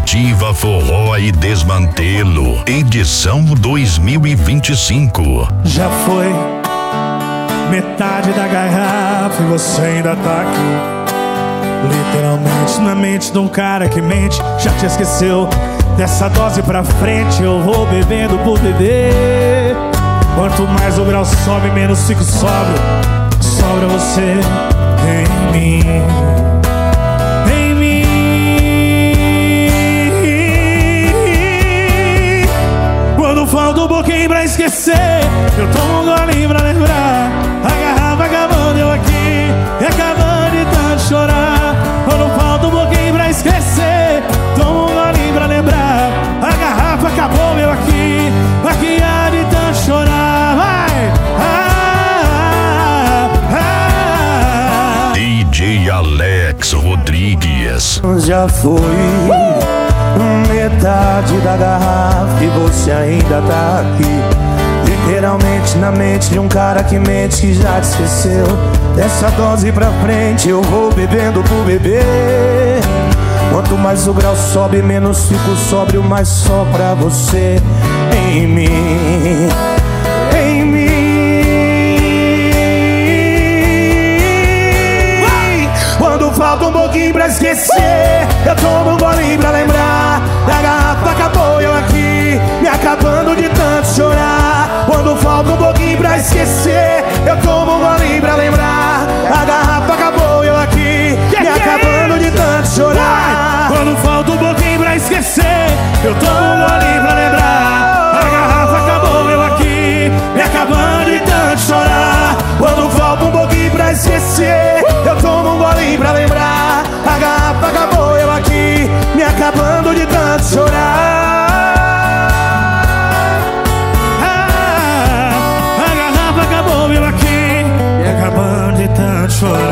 Primitiva Forró e Desmantelo, edição 2025. Já foi metade da garrafa e você ainda tá aqui. Literalmente na mente de um cara que mente. Já te esqueceu? Dessa dose pra frente eu vou bebendo por beber. Quanto mais o grau sobe, menos fico sóbrio. Sobra você em mim. Em mim. Quando falta um pouquinho pra esquecer, eu tomo um golinho pra lembrar. A garrafa acabando, eu aqui e acabando de tanto chorar. Quando falta um pouquinho pra esquecer, tomo um golinho pra lembrar. A garrafa acabou, eu aqui há de tanto chorar. Vai! DJ Alex Rodrigues. Já foi metade da garrafa e você ainda tá aqui. Literalmente na mente de um cara que mente, que já te esqueceu. Dessa dose pra frente eu vou bebendo por beber. Quanto mais o grau sobe, menos fico sóbrio, mais só pra você em mim. Em mim. Quando falta um pouquinho pra esquecer, eu tomo um golinho pra lembrar. A garrafa acabou, eu aqui me acabando de tanto chorar. Quando falta um pouquinho pra esquecer, eu tomo um golinho pra lembrar. A garrafa acabou, eu aqui me acabando de tanto chorar. Quando falta um pouquinho pra esquecer, eu tomo um golinho pra lembrar. A garrafa acabou, eu aqui me acabando de tanto chorar. Quando falta um pouquinho pra esquecer, eu tomo um golinho pra lembrar. A garrafa acabou, eu aqui me acabando de tanto chorar. A garrafa acabou, eu aqui me acabando de tanto chorar.